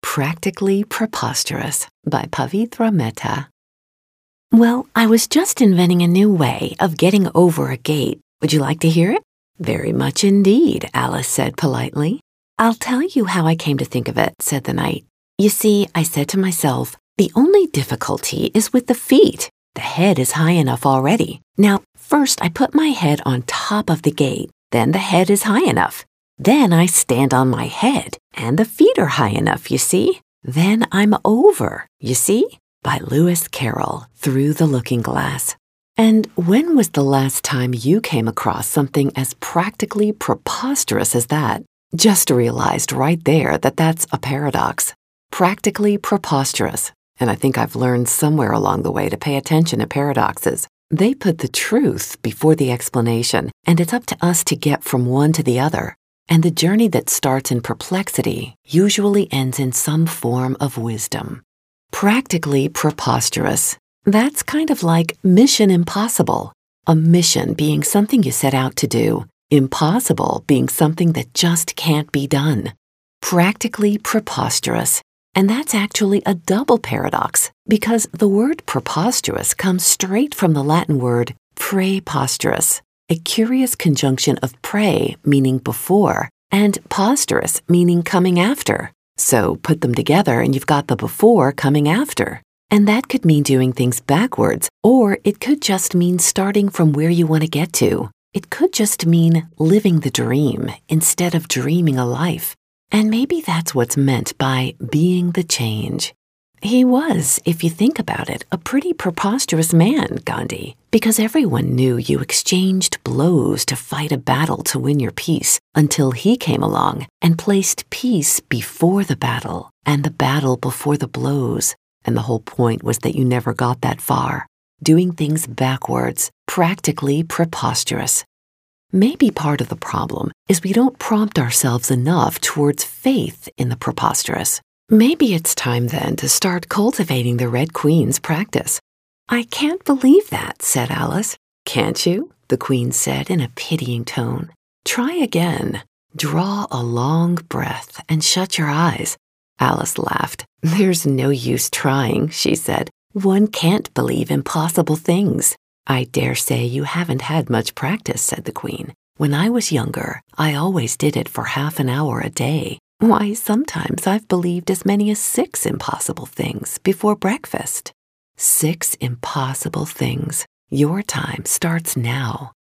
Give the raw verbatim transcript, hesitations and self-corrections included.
Practically Preposterous by Pavitra Mehta. Well, I was just inventing a new way of getting over a gate. Would you like to hear it? Very much indeed, Alice said politely. I'll tell you how I came to think of it, said the knight. You see, I said to myself, the only difficulty is with the feet. The head is high enough already. Now, first I put my head on top of the gate. Then the head is high enough. Then I stand on my head, and the feet are high enough, you see? Then I'm over, you see? By Lewis Carroll, Through the Looking Glass. And when was the last time you came across something as practically preposterous as that? Just realized right there that that's a paradox. Practically preposterous. And I think I've learned somewhere along the way to pay attention to paradoxes. They put the truth before the explanation, and it's up to us to get from one to the other. And the journey that starts in perplexity usually ends in some form of wisdom. Practically preposterous. That's kind of like mission impossible. A mission being something you set out to do. Impossible being something that just can't be done. Practically preposterous. And that's actually a double paradox, because the word preposterous comes straight from the Latin word praeposterus, a curious conjunction of pre, meaning before, and posterous, meaning coming after. So put them together and you've got the before coming after. And that could mean doing things backwards, or it could just mean starting from where you want to get to. It could just mean living the dream instead of dreaming a life. And maybe that's what's meant by being the change. He was, if you think about it, a pretty preposterous man, Gandhi, because everyone knew you exchanged blows to fight a battle to win your peace until he came along and placed peace before the battle and the battle before the blows. And the whole point was that you never got that far. Doing things backwards, practically preposterous. Maybe part of the problem is we don't prompt ourselves enough towards faith in the preposterous. Maybe it's time then to start cultivating the Red Queen's practice. I can't believe that, said Alice. Can't you? The Queen said in a pitying tone. Try again. Draw a long breath and shut your eyes. Alice laughed. There's no use trying, she said. One can't believe impossible things. I dare say you haven't had much practice, said the Queen. When I was younger, I always did it for half an hour a day. Why, sometimes I've believed as many as six impossible things before breakfast. Six impossible things. Your time starts now.